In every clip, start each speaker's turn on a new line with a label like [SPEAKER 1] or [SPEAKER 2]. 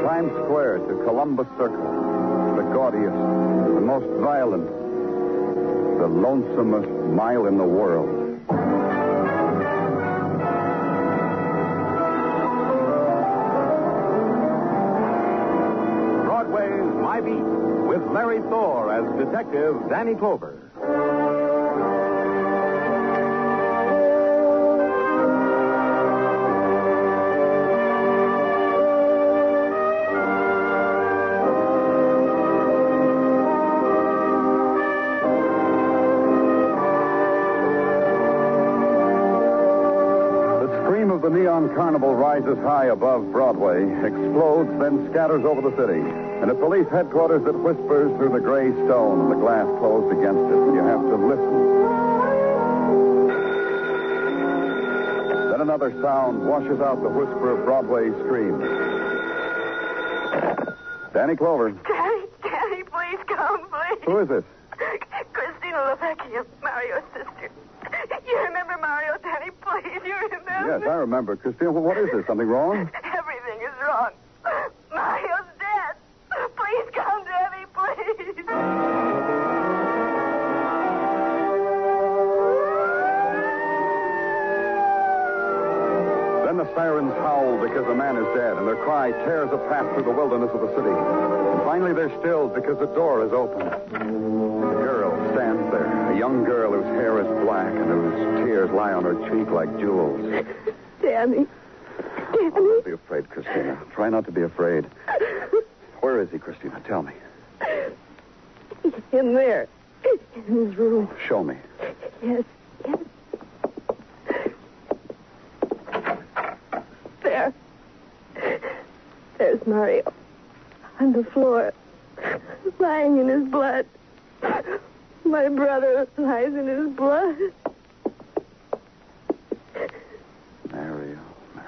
[SPEAKER 1] Times Square to Columbus Circle, the gaudiest, the most violent, the lonesomest mile in the world.
[SPEAKER 2] Broadway's My Beat, with Larry Thor as Detective Danny Clover.
[SPEAKER 1] The neon carnival rises high above Broadway, explodes, then scatters over the city. And at police headquarters it whispers through the gray stone and the glass closed against it. You have to listen. Then another sound washes out the whisper of Broadway's scream. Danny Clover.
[SPEAKER 3] Danny, please come, please.
[SPEAKER 1] Who is this?
[SPEAKER 3] Christina Lavecchia, Mario's sister. You remember Mario, Danny, please? You remember?
[SPEAKER 1] Yes, I remember. Christina, well, what is this? Something wrong?
[SPEAKER 3] Everything is wrong. Mario's dead. Please come, Danny, please.
[SPEAKER 1] Then the sirens howl because the man is dead, and their cry tears a path through the wilderness of the city. And finally they're stilled because the door is open. A girl stands there, a young girl whose hair is black and whose tears lie on her cheek like jewels.
[SPEAKER 3] Danny.
[SPEAKER 1] Oh, don't be afraid, Christina. Try not to be afraid. Where is he, Christina? Tell me.
[SPEAKER 3] In there. In his room.
[SPEAKER 1] Show me.
[SPEAKER 3] Yes. There. There's Mario. On the floor. Lying in his blood. My brother lies in his blood.
[SPEAKER 1] Mario.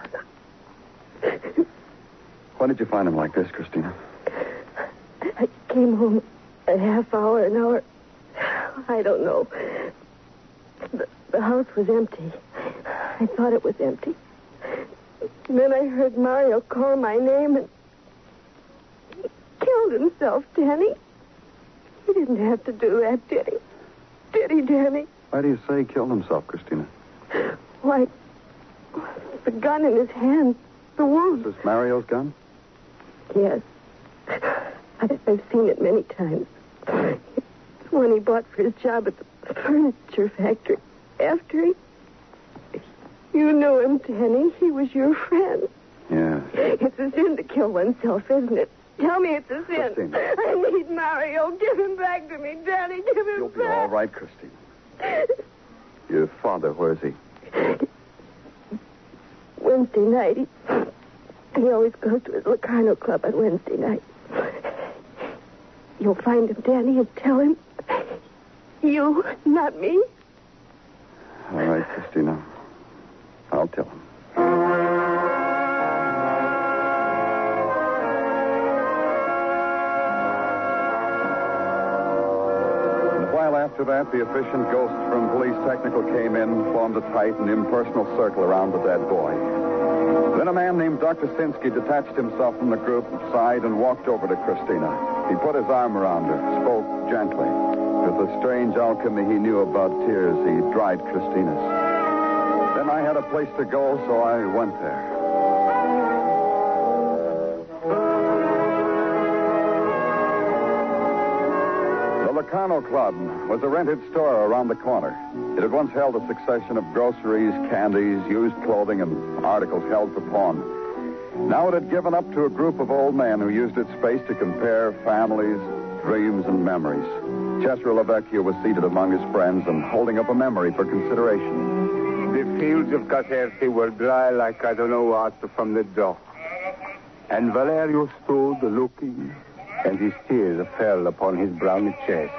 [SPEAKER 1] Why did you find him like this, Christina?
[SPEAKER 3] I came home a half hour, an hour. I don't know. The house was empty. I thought it was empty. And then I heard Mario call my name and he killed himself, Danny. He didn't have to do that, did he? Did he, Danny?
[SPEAKER 1] Why do you say he killed himself, Christina?
[SPEAKER 3] Why, the gun in his hand, the wound.
[SPEAKER 1] Is this Mario's gun?
[SPEAKER 3] Yes. I've seen it many times. It's one he bought for his job at the furniture factory. After he... You knew him, Danny. He was your friend.
[SPEAKER 1] Yeah.
[SPEAKER 3] It's a sin to kill oneself, isn't it? Tell me it's a sin.
[SPEAKER 1] Christina.
[SPEAKER 3] I need Mario. Give him back to me, Danny. Give him
[SPEAKER 1] You'll
[SPEAKER 3] back.
[SPEAKER 1] be all right, Christina. Your father, where is he?
[SPEAKER 3] Wednesday night. He always goes to his Locarno Club on Wednesday night. You'll find him, Danny, and tell him. You, not me.
[SPEAKER 1] All right, Christina. I'll tell him. After that, the efficient ghosts from police technical came in, formed a tight and impersonal circle around the dead boy. Then a man named Dr. Sinsky detached himself from the group, sighed, and walked over to Christina. He put his arm around her, spoke gently. With the strange alchemy he knew about tears, he dried Christina's. Then I had a place to go, so I went there. The Locarno Club was a rented store around the corner. It had once held a succession of groceries, candies, used clothing, and articles held for pawn. Now it had given up to a group of old men who used its space to compare families, dreams, and memories. Cesare Lavecchia was seated among his friends and holding up a memory for consideration.
[SPEAKER 4] The fields of Caserta were dry like I don't know what from the dock. And Valerio stood looking, and his tears fell upon his brown chest.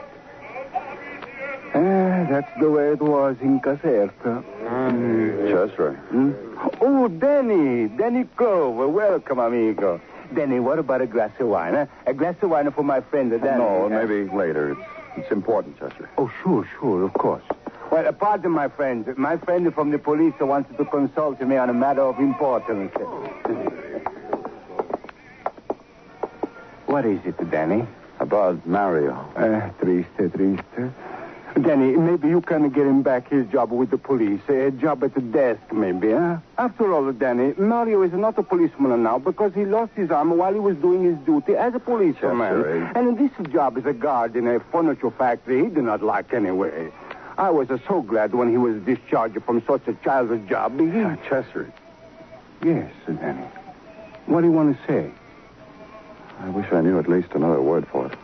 [SPEAKER 4] That's the way it was in Caserta.
[SPEAKER 1] Cesare.
[SPEAKER 4] Oh, Danny Clover. Welcome, amigo. Danny, what about a glass of wine? Huh? A glass of wine for my friend, Danny.
[SPEAKER 1] No, maybe later. It's important, Cesare.
[SPEAKER 4] Oh, sure, of course. Well, pardon, my friend. My friend from the police wanted to consult me on a matter of importance. What is it, Danny?
[SPEAKER 1] About Mario.
[SPEAKER 4] Triste. Danny, maybe you can get him back his job with the police. A job at the desk, maybe, huh? After all, Danny, Mario is not a policeman now because he lost his arm while he was doing his duty as a policeman.
[SPEAKER 1] Chester,
[SPEAKER 4] And this job as a guard in a furniture factory he did not like anyway. I was so glad when he was discharged from such a childish job.
[SPEAKER 1] Chester.
[SPEAKER 4] Yes, Danny. What do you want to say?
[SPEAKER 1] I wish I knew at least another word for it.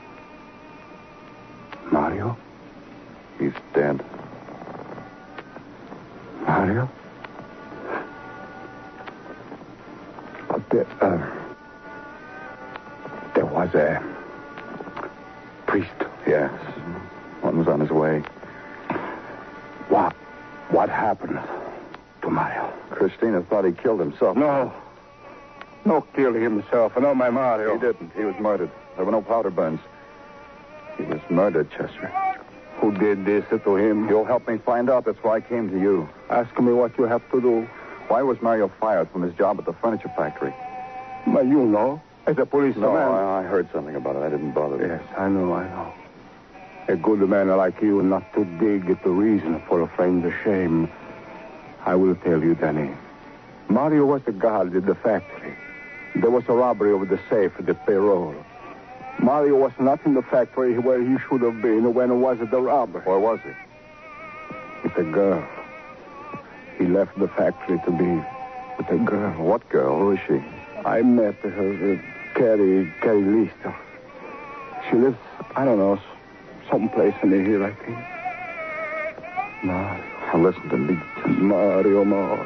[SPEAKER 4] Mario?
[SPEAKER 1] He's dead.
[SPEAKER 4] Mario? There was a priest.
[SPEAKER 1] Yes. One was on his way.
[SPEAKER 4] What happened to Mario?
[SPEAKER 1] Christina thought he killed himself.
[SPEAKER 4] No, kill himself. No, my Mario.
[SPEAKER 1] He didn't. He was murdered. There were no powder burns. He was murdered, Chester.
[SPEAKER 4] Who did this to him?
[SPEAKER 1] You'll help me find out. That's why I came to you.
[SPEAKER 4] Ask me what you have to do.
[SPEAKER 1] Why was Mario fired from his job at the furniture factory?
[SPEAKER 4] But you know, as a policeman.
[SPEAKER 1] No, I heard something about it. I didn't bother you.
[SPEAKER 4] Yes, I know. A good man like you not to dig at the reason for a friend's shame. I will tell you, Danny. Mario was a guard at the factory. There was a robbery of the safe at the payroll. Mario was not in the factory where he should have been when it was the robbery.
[SPEAKER 1] Where was he?
[SPEAKER 4] With a girl. He left the factory to be with a girl.
[SPEAKER 1] What girl? Who is she?
[SPEAKER 4] I met her, Carrie Lister. She lives, I don't know, someplace near here, I think.
[SPEAKER 1] Now, listen to me.
[SPEAKER 4] Mario.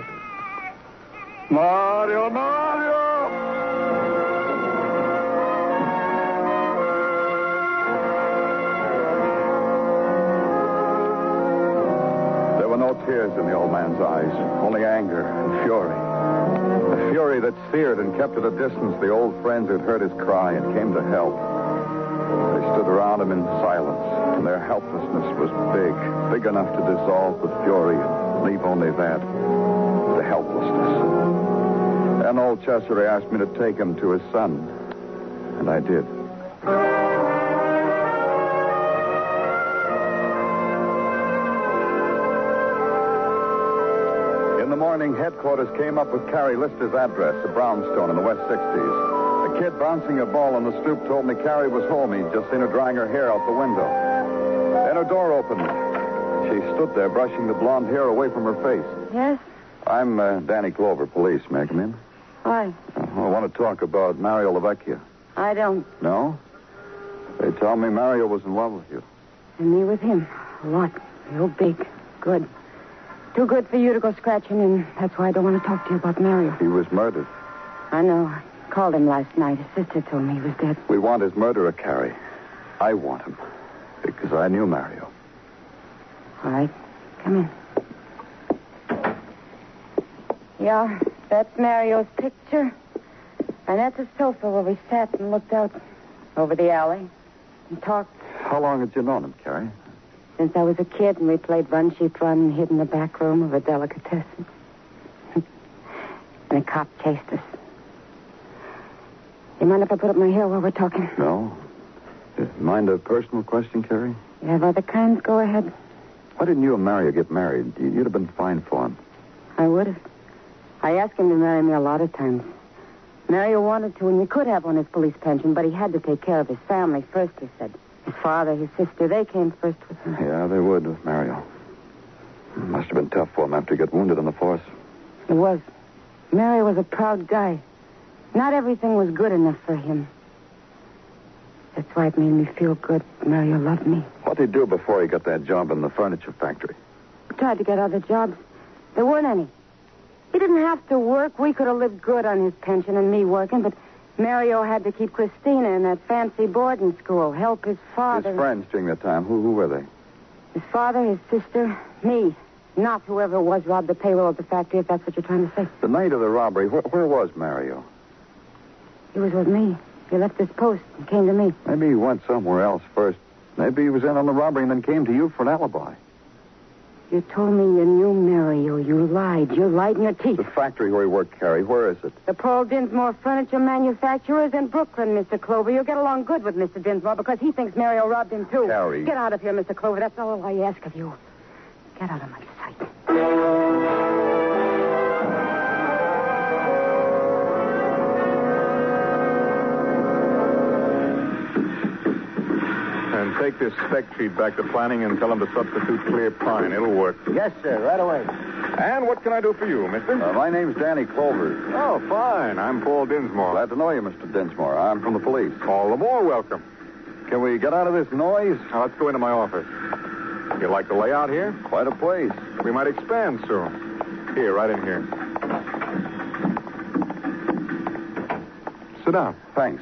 [SPEAKER 1] There were no tears in the old man's eyes, only anger and fury. A fury that seared and kept at a distance the old friends who'd heard his cry and came to help. They stood around him in silence, and their helplessness was big enough to dissolve the fury and leave only that, the helplessness. Then old Cesare asked me to take him to his son, and I did. In the morning, headquarters came up with Carrie Lister's address, a brownstone in the West 60s. A kid bouncing a ball on the stoop told me Carrie was home. He'd just seen her drying her hair out the window. Then her door opened. She stood there brushing the blonde hair away from her face.
[SPEAKER 3] Yes?
[SPEAKER 1] I'm Danny Clover, police. May I come in?
[SPEAKER 3] Why?
[SPEAKER 1] I want to talk about Mario Lavecchia.
[SPEAKER 3] I don't.
[SPEAKER 1] No? They tell me Mario was in love with you.
[SPEAKER 3] And me with him. A lot. Real big. Good. Too good for you to go scratching in. That's why I don't want to talk to you about Mario.
[SPEAKER 1] He was murdered.
[SPEAKER 3] I know. I called him last night. His sister told me he was dead.
[SPEAKER 1] We want his murderer, Carrie. I want him. Because I knew Mario.
[SPEAKER 3] All right. Come in. Yeah, that's Mario's picture. And that's a sofa where we sat and looked out over the alley and talked.
[SPEAKER 1] How long had you known him, Carrie?
[SPEAKER 3] Since I was a kid and we played Run, Sheep, Run and hid in the back room of a delicatessen. And a cop chased us. You mind if I put up my hair while we're talking?
[SPEAKER 1] No. Mind a personal question, Carrie?
[SPEAKER 3] You have other kinds? Go ahead.
[SPEAKER 1] Why didn't you and Mario get married? You'd have been fine for him.
[SPEAKER 3] I would have. I asked him to marry me a lot of times. Mario wanted to, and we could have on his police pension, but he had to take care of his family first, he said. His father, his sister, they came first with him.
[SPEAKER 1] Yeah, they would with Mario. Must have been tough for him after he got wounded on the force.
[SPEAKER 3] It was. Mario was a proud guy. Not everything was good enough for him. That's why it made me feel good. Mario loved me.
[SPEAKER 1] What'd he do before he got that job in the furniture factory?
[SPEAKER 3] We tried to get other jobs. There weren't any. He didn't have to work. We could have lived good on his pension and me working, but Mario had to keep Christina in that fancy boarding school, help his father.
[SPEAKER 1] His friends during that time, who were they?
[SPEAKER 3] His father, his sister, me. Not whoever it was robbed the payroll at the factory, if that's what you're trying to say.
[SPEAKER 1] The night of the robbery, where was Mario?
[SPEAKER 3] He was with me. He left his post and came to me.
[SPEAKER 1] Maybe he went somewhere else first. Maybe he was in on the robbery and then came to you for an alibi.
[SPEAKER 5] You told me you knew Mario. You lied. You lied in your teeth.
[SPEAKER 1] The factory where he worked, Carrie. Where is it?
[SPEAKER 5] The Paul Dinsmore Furniture Manufacturers in Brooklyn, Mr. Clover. You'll get along good with Mr. Dinsmore because he thinks Mario robbed him, too.
[SPEAKER 1] Carrie.
[SPEAKER 5] Get out of here, Mr. Clover. That's all I ask of you. Get out of my sight.
[SPEAKER 6] And take this spec sheet back to planning and tell them to substitute clear pine. It'll work.
[SPEAKER 7] Yes, sir. Right away.
[SPEAKER 6] And what can I do for you, mister?
[SPEAKER 1] My name's Danny Clover.
[SPEAKER 6] Oh, fine. I'm Paul Dinsmore.
[SPEAKER 1] Glad to know you, Mr. Dinsmore. I'm from the police.
[SPEAKER 6] All the more welcome.
[SPEAKER 1] Can we get out of this noise?
[SPEAKER 6] Now, let's go into my office. You like the layout here?
[SPEAKER 1] Quite a place.
[SPEAKER 6] We might expand soon. Here, right in here. Sit down.
[SPEAKER 1] Thanks.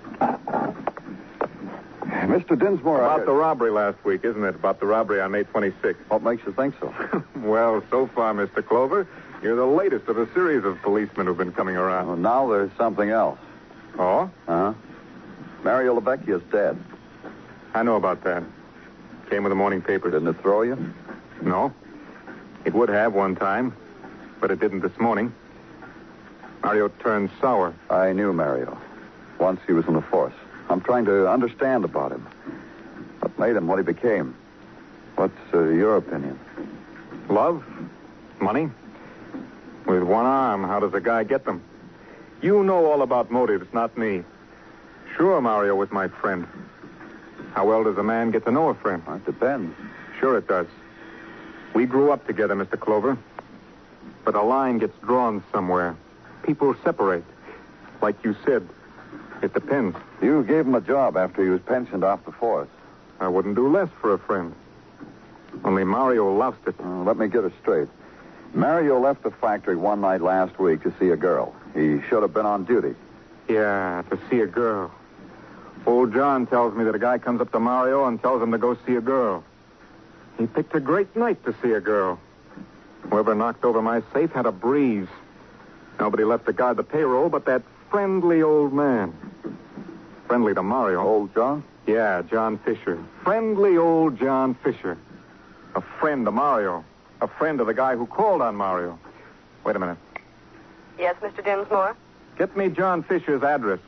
[SPEAKER 1] Mr. Dinsmore,
[SPEAKER 6] About the robbery last week, isn't it? About the robbery on May 26th.
[SPEAKER 1] What makes you think so?
[SPEAKER 6] Well, so far, Mr. Clover, you're the latest of a series of policemen who've been coming around.
[SPEAKER 1] Well, now there's something else.
[SPEAKER 6] Oh?
[SPEAKER 1] Uh-huh. Mario Lebeckia's dead.
[SPEAKER 6] I know about that. Came with the morning papers.
[SPEAKER 1] Didn't it throw you?
[SPEAKER 6] No. It would have one time, but it didn't this morning. Mario turned sour.
[SPEAKER 1] I knew Mario. Once he was in the force. I'm trying to understand about him. What made him what he became? What's your opinion?
[SPEAKER 6] Love? Money? With one arm, how does a guy get them? You know all about motives, not me. Sure, Mario was my friend. How well does a man get to know a friend?
[SPEAKER 1] Well, it depends.
[SPEAKER 6] Sure it does. We grew up together, Mr. Clover. But a line gets drawn somewhere. People separate. Like you said, it depends.
[SPEAKER 1] You gave him a job after he was pensioned off the force.
[SPEAKER 6] I wouldn't do less for a friend. Only Mario lost it.
[SPEAKER 1] Let me get it straight. Mario left the factory one night last week to see a girl. He should have been on duty.
[SPEAKER 6] Yeah, to see a girl. Old John tells me that a guy comes up to Mario and tells him to go see a girl. He picked a great night to see a girl. Whoever knocked over my safe had a breeze. Nobody left to guard the payroll but that friendly old man. Friendly to Mario.
[SPEAKER 1] Old John?
[SPEAKER 6] Yeah, John Fisher. Friendly old John Fisher. A friend to Mario. A friend of the guy who called on Mario. Wait a minute.
[SPEAKER 3] Yes, Mr. Dinsmore?
[SPEAKER 6] Get me John Fisher's address.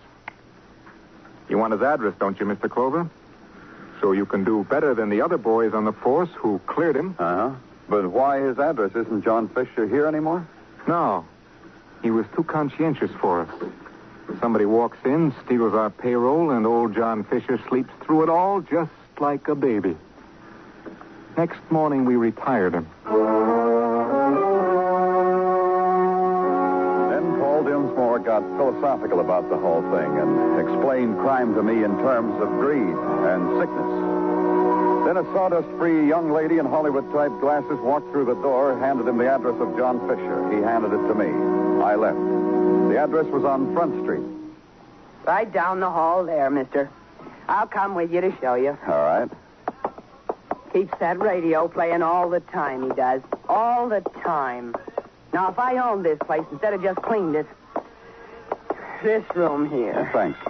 [SPEAKER 6] You want his address, don't you, Mr. Clover? So you can do better than the other boys on the force who cleared him.
[SPEAKER 1] Uh-huh. But why his address? Isn't John Fisher here anymore?
[SPEAKER 6] No. He was too conscientious for us. Somebody walks in, steals our payroll, and old John Fisher sleeps through it all just like a baby. Next morning, we retired him.
[SPEAKER 1] Then Paul Dinsmore got philosophical about the whole thing and explained crime to me in terms of greed and sickness. Then a sawdust-free young lady in Hollywood-type glasses walked through the door, handed him the address of John Fisher. He handed it to me. I left. The address was on Front Street.
[SPEAKER 5] Right down the hall there, mister. I'll come with you to show you.
[SPEAKER 1] All right.
[SPEAKER 5] Keeps that radio playing all the time, he does. All the time. Now, if I owned this place instead of just cleaned it, this room here.
[SPEAKER 1] Thanks.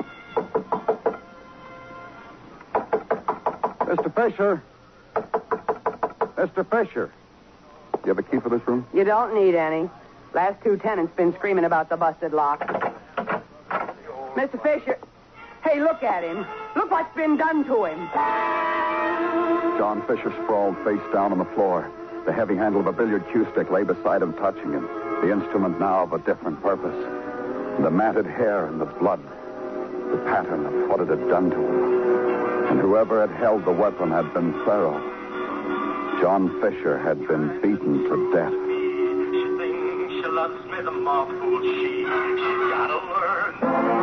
[SPEAKER 1] Mr. Fisher. Mr. Fisher. Do you have a key for this room?
[SPEAKER 5] You don't need any. Last two tenants been screaming about the busted lock. Mr. Fisher. Hey, look at him. Look what's been done to him.
[SPEAKER 1] John Fisher sprawled face down on the floor. The heavy handle of a billiard cue stick lay beside him, touching him. The instrument now of a different purpose. The matted hair and the blood. The pattern of what it had done to him. And whoever had held the weapon had been thorough. John Fisher had been beaten to death.
[SPEAKER 8] She thinks she loves me the more fool she's gotta learn.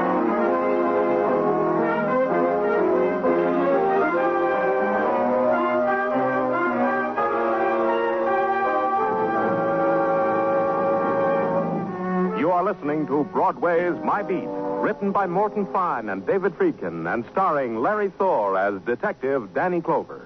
[SPEAKER 2] You are listening to Broadway's My Beat, written by Morton Fine and David Friedkin, and starring Larry Thor as Detective Danny Clover.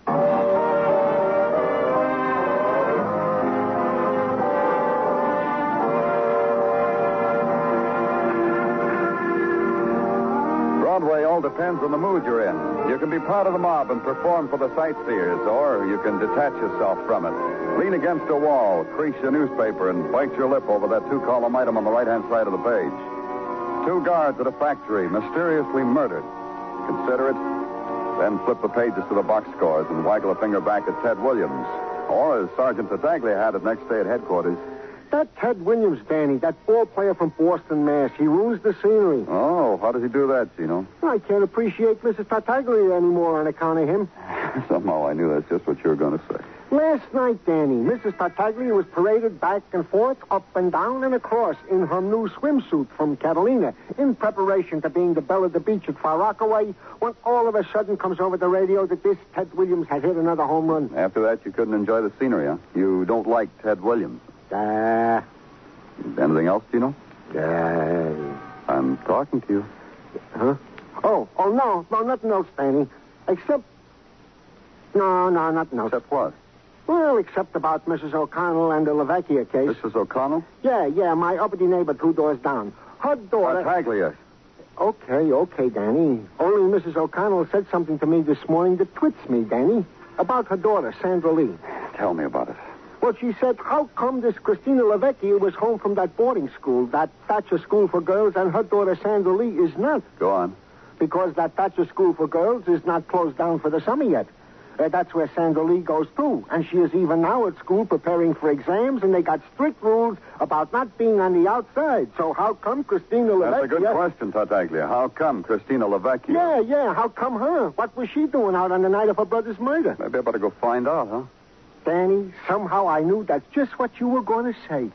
[SPEAKER 1] Broadway all depends on the mood you're in. You can be part of the mob and perform for the sightseers, or you can detach yourself from it. Lean against a wall, crease your newspaper, and bite your lip over that 2-column item on the right-hand side of the page. 2 guards at a factory mysteriously murdered. Consider it. Then flip the pages to the box scores and waggle a finger back at Ted Williams. Or, as Sergeant Tartaglia had it next day at headquarters.
[SPEAKER 7] That Ted Williams, Danny, that ball player from Boston, Mass. He ruins the scenery.
[SPEAKER 1] Oh, how does he do that, Gino?
[SPEAKER 7] I can't appreciate Mrs. Tartaglia anymore on account of him.
[SPEAKER 1] Somehow I knew that's just what you were going to say.
[SPEAKER 7] Last night, Danny, Mrs. Tartaglia was paraded back and forth, up and down and across in her new swimsuit from Catalina in preparation to being the belle of the beach at Far Rockaway when all of a sudden comes over the radio that this Ted Williams had hit another home run.
[SPEAKER 1] After that, you couldn't enjoy the scenery, huh? You don't like Ted Williams. Anything else, Gino? I'm talking to you.
[SPEAKER 7] Huh? Oh, no, nothing else, Danny. Except... No, nothing else.
[SPEAKER 1] Except what?
[SPEAKER 7] Well, except about Mrs. O'Connell and the Lavecchia case.
[SPEAKER 1] Mrs. O'Connell?
[SPEAKER 7] Yeah, my uppity neighbor 2 doors down. Her daughter...
[SPEAKER 1] Tartaglia.
[SPEAKER 7] Okay, Danny. Only Mrs. O'Connell said something to me this morning that twits me, Danny, about her daughter, Sandra Lee.
[SPEAKER 1] Tell me about it.
[SPEAKER 7] Well, she said, how come this Christina Lavecchia was home from that boarding school, that Thatcher School for Girls, and her daughter, Sandra Lee, is not?
[SPEAKER 1] Go on.
[SPEAKER 7] Because that Thatcher School for Girls is not closed down for the summer yet. That's where Sandra Lee goes to. And she is even now at school preparing for exams, and they got strict rules about not being on the outside. So how come Christina Lavecchia...
[SPEAKER 1] That's a good question, Tartaglia. How come Christina Lavecchia?
[SPEAKER 7] Yeah. How come her? What was she doing out on the night of her brother's murder?
[SPEAKER 1] Maybe I better go find out, huh?
[SPEAKER 7] Danny, somehow I knew that's just what you were going to say.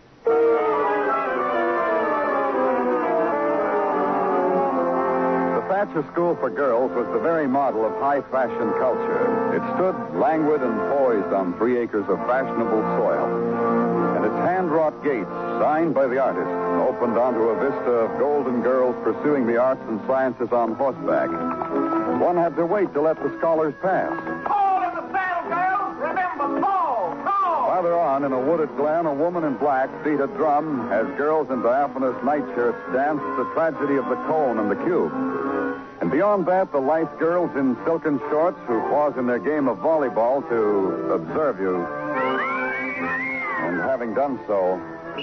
[SPEAKER 1] The Thatcher School for Girls was the very model of high fashion culture. It stood languid and poised on 3 acres of fashionable soil. And its hand-wrought gates, signed by the artist, opened onto a vista of golden girls pursuing the arts and sciences on horseback. One had to wait to let the scholars pass.
[SPEAKER 8] Fall in the saddle, girls! Remember, fall!
[SPEAKER 1] Farther on, in a wooded glen, a woman in black beat a drum as girls in diaphanous nightshirts danced the tragedy of the cone and the cube. And beyond that, the lithe girls in silken shorts who pause in their game of volleyball to observe you. And having done so,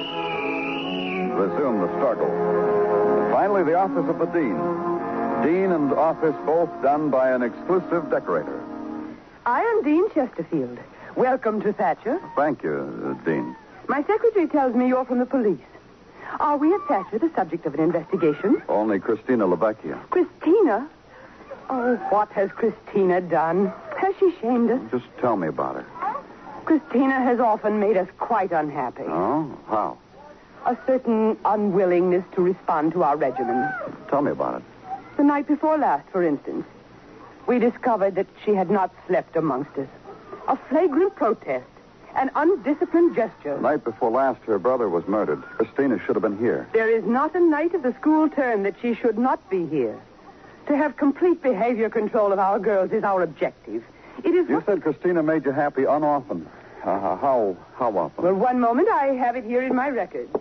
[SPEAKER 1] resume the struggle. Finally, the office of the dean. Dean and office both done by an exclusive decorator.
[SPEAKER 5] I am Dean Chesterfield. Welcome to Thatcher.
[SPEAKER 1] Thank you, Dean.
[SPEAKER 5] My secretary tells me you're from the police. Are we at Thatcher the subject of an investigation?
[SPEAKER 1] Only Christina Lavecchia.
[SPEAKER 5] Christina? Oh, what has Christina done? Has she shamed us?
[SPEAKER 1] Just tell me about her.
[SPEAKER 5] Christina has often made us quite unhappy.
[SPEAKER 1] Oh? How?
[SPEAKER 5] A certain unwillingness to respond to our regimen.
[SPEAKER 1] Tell me about it.
[SPEAKER 5] The night before last, for instance, we discovered that she had not slept amongst us. A flagrant protest. An undisciplined gesture.
[SPEAKER 1] The night before last, her brother was murdered. Christina should have been here.
[SPEAKER 5] There is not a night of the school term that she should not be here. To have complete behavior control of our girls is our objective. It is...
[SPEAKER 1] You said Christina made you happy unoften. How often?
[SPEAKER 5] Well, one moment. I have it here in my records.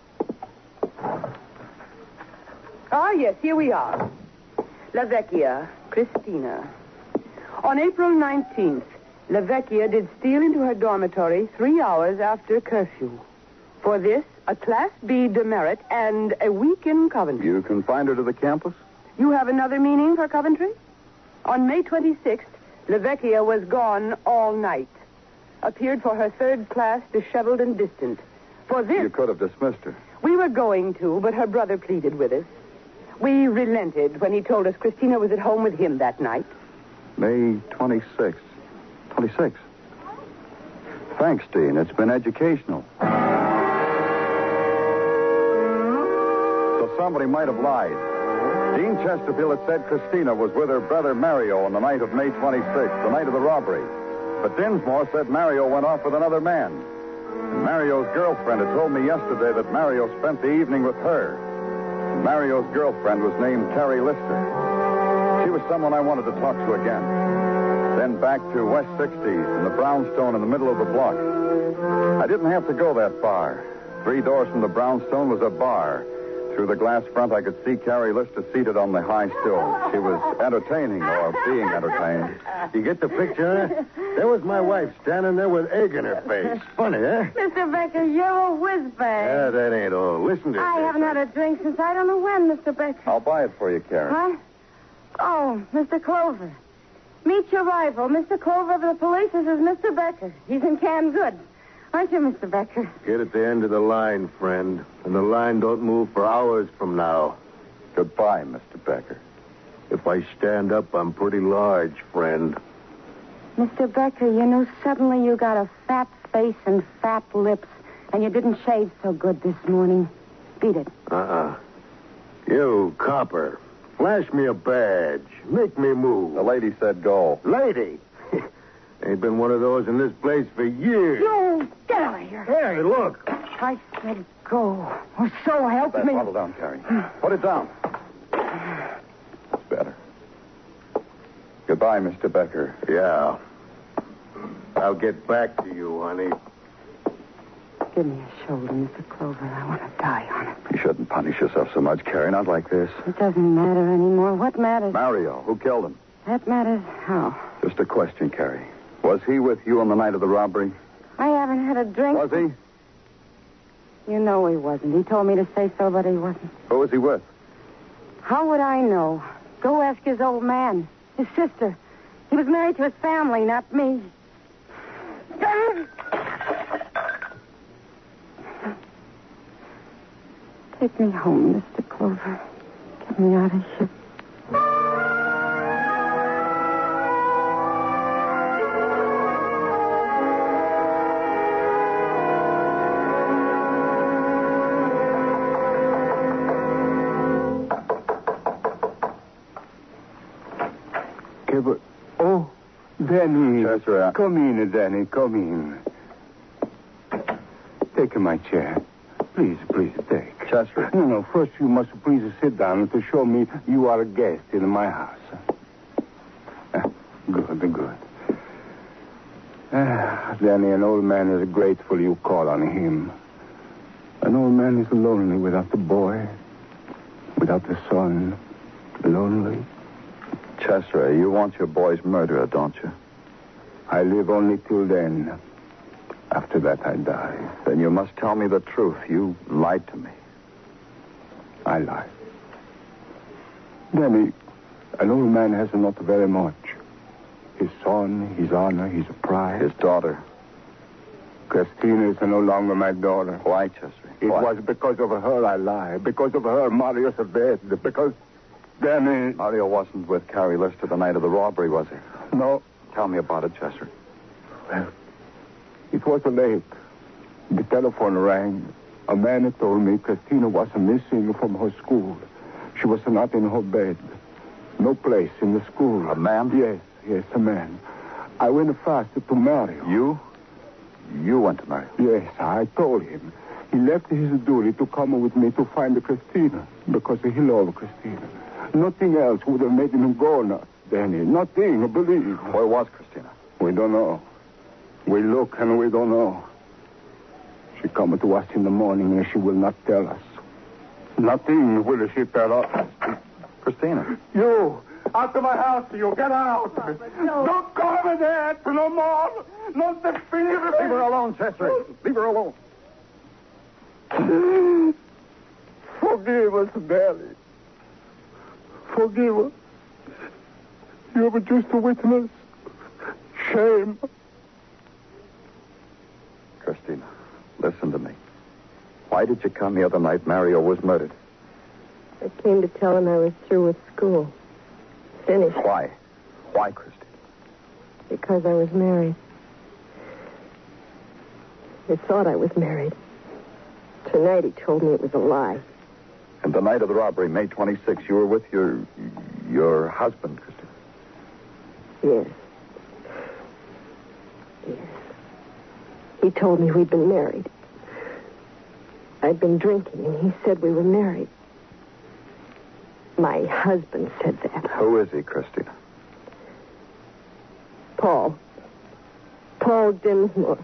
[SPEAKER 5] Yes, here we are. Lavecchia, Christina. On April 19th, Lavecchia did steal into her dormitory 3 hours after curfew. For this, a Class B demerit and a week in Coventry.
[SPEAKER 1] You confined her to the campus?
[SPEAKER 5] You have another meaning for Coventry? On May 26th, Lavecchia was gone all night. Appeared for her 3rd class, disheveled and distant. For this...
[SPEAKER 1] You could have dismissed her.
[SPEAKER 5] We were going to, but her brother pleaded with us. We relented when he told us Christina was at home with him that night.
[SPEAKER 1] May 26th. 26. Thanks, Dean. It's been educational. So somebody might have lied. Dean Chesterfield had said Christina was with her brother Mario on the night of May 26th, the night of the robbery. But Dinsmore said Mario went off with another man. And Mario's girlfriend had told me yesterday that Mario spent the evening with her. And Mario's girlfriend was named Terry Lister. She was someone I wanted to talk to again. Then back to West 60s and the brownstone in the middle of the block. I didn't have to go that far. 3 doors from the brownstone was a bar. Through the glass front, I could see Carrie Lister seated on the high stool. She was entertaining or being entertained.
[SPEAKER 9] You get the picture, huh? There was my wife standing there with egg in her face. Funny, huh?
[SPEAKER 10] Mr. Becker, you're a whiz-bag.
[SPEAKER 9] Yeah, that ain't all. Listen to
[SPEAKER 10] I
[SPEAKER 9] this.
[SPEAKER 10] haven't had a drink since I don't know when, Mr. Becker.
[SPEAKER 1] I'll buy it for you, Carrie.
[SPEAKER 10] Huh? Oh, Mr. Clover. Meet your rival, Mr. Clover of the police. This is Mr. Becker. He's in canned goods. Aren't you, Mr. Becker?
[SPEAKER 9] Get at the end of the line, friend. And the line don't move for hours from now.
[SPEAKER 1] Goodbye, Mr. Becker.
[SPEAKER 9] If I stand up, I'm pretty large, friend.
[SPEAKER 10] Mr. Becker, you know, suddenly you got a fat face and fat lips, and you didn't shave so good this morning. Beat it.
[SPEAKER 9] You, copper, flash me a badge. Make me move.
[SPEAKER 1] The lady said go.
[SPEAKER 9] Lady? Ain't been one of those in this place for years.
[SPEAKER 10] You, get out of here.
[SPEAKER 9] Hey, look.
[SPEAKER 10] I said go. Oh, so help
[SPEAKER 1] That
[SPEAKER 10] me.
[SPEAKER 1] bottle down, Carrie. Put it down. That's better. Goodbye, Mr. Becker.
[SPEAKER 9] Yeah. I'll get back to you, honey.
[SPEAKER 10] Give me a shoulder, Mr. Clover. I want to die on it.
[SPEAKER 1] You shouldn't punish yourself so much, Carrie. Not like this.
[SPEAKER 10] It doesn't matter anymore. What matters?
[SPEAKER 1] Mario, who killed him?
[SPEAKER 10] That matters how.
[SPEAKER 1] Just a question, Carrie. Was he with you on the night of the robbery?
[SPEAKER 10] I haven't had a drink.
[SPEAKER 1] Was he?
[SPEAKER 10] You know he wasn't. He told me to say so, but he wasn't.
[SPEAKER 1] Who was he with?
[SPEAKER 10] How would I know? Go ask his old man, his sister. He was married to his family, not me. Take me home, Mr. Clover. Get me out of here.
[SPEAKER 4] Oh, Danny.
[SPEAKER 1] Chester,
[SPEAKER 4] Come in, Danny. Come in. Take my chair. Please, take.
[SPEAKER 1] Chester.
[SPEAKER 4] No. First, you must please sit down to show me you are a guest in my house. Good. Danny, an old man is grateful you call on him. An old man is lonely without the boy, without the son. Lonely.
[SPEAKER 1] Chester, you want your boy's murderer, don't you?
[SPEAKER 4] I live only till then. After that, I die.
[SPEAKER 1] Then you must tell me the truth. You lied to me.
[SPEAKER 4] I lie. Danny, an old man has not very much. His son, his honor, his pride.
[SPEAKER 1] His daughter.
[SPEAKER 4] Christina is no longer my daughter.
[SPEAKER 1] Why, Chester?
[SPEAKER 4] It was because of her I lie. Because of her, Mario's dead. Because, Danny...
[SPEAKER 1] Mario wasn't with Carrie Lister the night of the robbery, was he?
[SPEAKER 4] No.
[SPEAKER 1] Tell me about it, Chester.
[SPEAKER 4] Well, it was late. The telephone rang. A man told me Christina was missing from her school. She was not in her bed. No place in the school.
[SPEAKER 1] A man?
[SPEAKER 4] Yes, a man. I went fast to Mario.
[SPEAKER 1] You? You went to Mario?
[SPEAKER 4] Yes, I told him. He left his duty to come with me to find Christina because he loved Christina. Nothing else would have made him go now, Danny. Nothing, believe.
[SPEAKER 1] Where was Christina?
[SPEAKER 4] We don't know. We look and we don't know. She come to us in the morning and she will not tell us. Nothing will she tell us.
[SPEAKER 1] Christina.
[SPEAKER 4] You, out of my house, you get out. Don't call me that no more. Not the fear.
[SPEAKER 1] Leave her alone, Chester. Leave her alone.
[SPEAKER 4] Forgive us, Danny. Forgive us. You were just a witness. Shame.
[SPEAKER 1] Christina, listen to me. Why did you come the other night Mario was murdered?
[SPEAKER 3] I came to tell him I was through with school. Finished.
[SPEAKER 1] Why? Why, Christina?
[SPEAKER 3] Because I was married. He thought I was married. Tonight he told me it was a lie.
[SPEAKER 1] And the night of the robbery, May 26th, you were with your husband, Christina?
[SPEAKER 3] Yes. He told me we'd been married. I'd been drinking, and he said we were married. My husband said that.
[SPEAKER 1] Who is he, Christina?
[SPEAKER 3] Paul. Paul Dinsmore.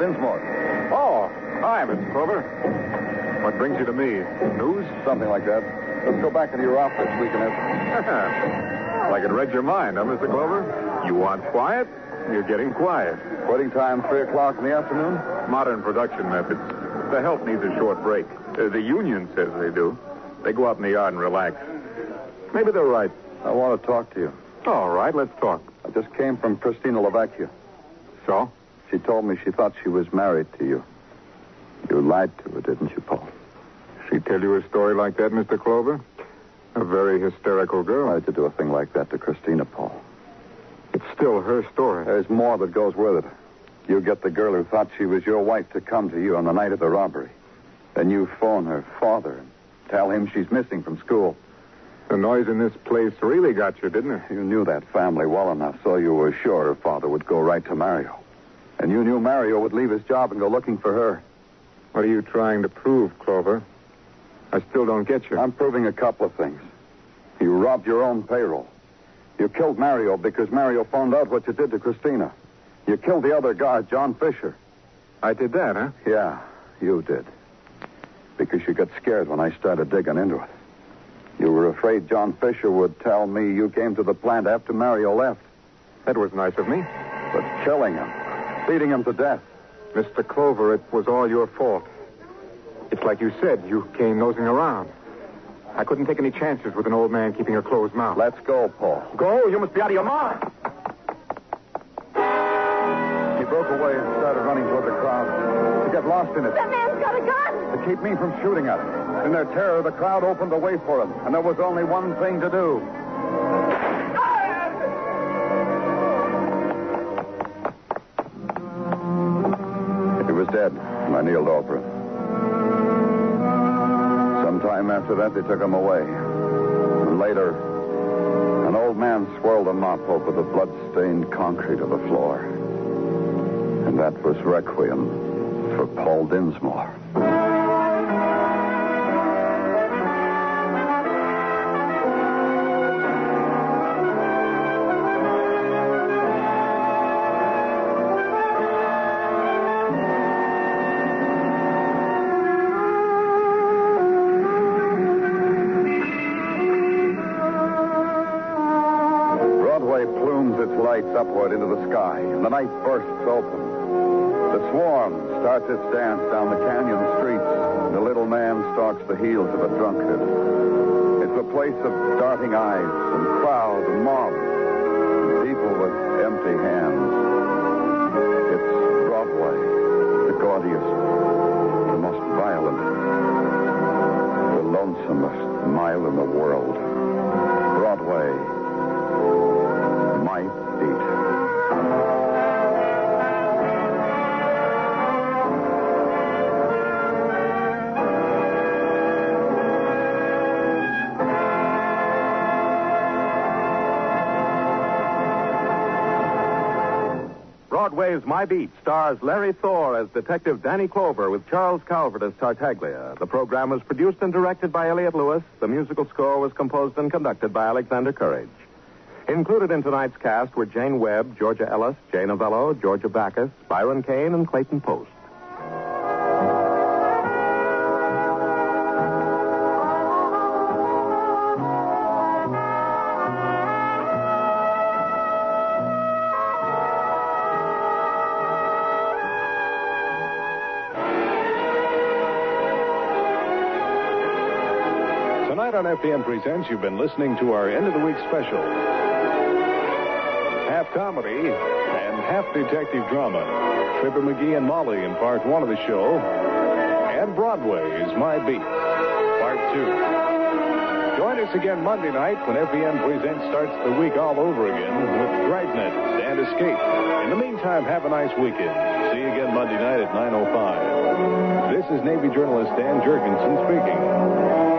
[SPEAKER 1] Dinsmore.
[SPEAKER 6] Oh, hi, Mr. Clover. What brings you to me? News?
[SPEAKER 1] Something like that. Let's go back into your office. We can have...
[SPEAKER 6] Like it read your mind, huh, Mr. Clover? You want quiet? You're getting quiet.
[SPEAKER 1] Quitting time, 3 o'clock in the afternoon?
[SPEAKER 6] Modern production methods. The help needs a short break. The union says they do. They go out in the yard and relax. Maybe they're right.
[SPEAKER 1] I want to talk to you.
[SPEAKER 6] All right, let's talk.
[SPEAKER 1] I just came from Christina Lavecchia.
[SPEAKER 6] So?
[SPEAKER 1] She told me she thought she was married to you. You lied to her, didn't you, Paul?
[SPEAKER 6] She tell you a story like that, Mr. Clover? A very hysterical girl.
[SPEAKER 1] Why'd you do a thing like that to Christina, Paul?
[SPEAKER 6] It's still her story.
[SPEAKER 1] There's more that goes with it. You get the girl who thought she was your wife to come to you on the night of the robbery. Then you phone her father and tell him she's missing from school.
[SPEAKER 6] The noise in this place really got you, didn't it?
[SPEAKER 1] You knew that family well enough, so you were sure her father would go right to Mario. And you knew Mario would leave his job and go looking for her.
[SPEAKER 6] What are you trying to prove, Clover? I still don't get you.
[SPEAKER 1] I'm proving a couple of things. You robbed your own payroll. You killed Mario because Mario found out what you did to Christina. You killed the other guard, John Fisher.
[SPEAKER 6] I did that, huh?
[SPEAKER 1] Yeah, you did. Because you got scared when I started digging into it. You were afraid John Fisher would tell me you came to the plant after Mario left.
[SPEAKER 6] That was nice of me.
[SPEAKER 1] But killing him, beating him to death.
[SPEAKER 6] Mr. Clover, it was all your fault. It's like you said, you came nosing around. I couldn't take any chances with an old man keeping a closed mouth.
[SPEAKER 1] Let's go, Paul.
[SPEAKER 6] Go? You must be out of your mind.
[SPEAKER 1] He broke away and started running toward the crowd. To get lost in it.
[SPEAKER 10] That man's got a gun!
[SPEAKER 1] To keep me from shooting at him. In their terror, the crowd opened the way for him, and there was only one thing to do. He was dead, and I kneeled over him. Sometime after that, they took him away. And later, an old man swirled a mop over the blood-stained concrete of the floor. And that was Requiem for Paul Dinsmore. Upward into the sky, and the night bursts open. The swarm starts its dance down the canyon streets, and the little man stalks the heels of a drunkard. It's a place of darting eyes and crowd and mob, and people with empty hands. It's Broadway, the gaudiest, the most violent, the lonesomest mile in the world. Broadway, my beat.
[SPEAKER 2] Broadway's My Beat stars Larry Thor as Detective Danny Clover with Charles Calvert as Tartaglia. The program was produced and directed by Elliott Lewis. The musical score was composed and conducted by Alexander Courage. Included in tonight's cast were Jane Webb, Georgia Ellis, Jay Novello, Georgia Backus, Byron Kane, and Clayton Post.
[SPEAKER 11] Tonight on FPN Presents, you've been listening to our End of the Week special. Half comedy and half detective drama. Fibber McGee and Molly in part 1 of the show. And Broadway's My Beat, part 2. Join us again Monday night when FPN Presents starts the week all over again with Dragnet and Escape. In the meantime, have a nice weekend. See you again Monday night at 9:05. This is Navy journalist Dan Jurgensen speaking.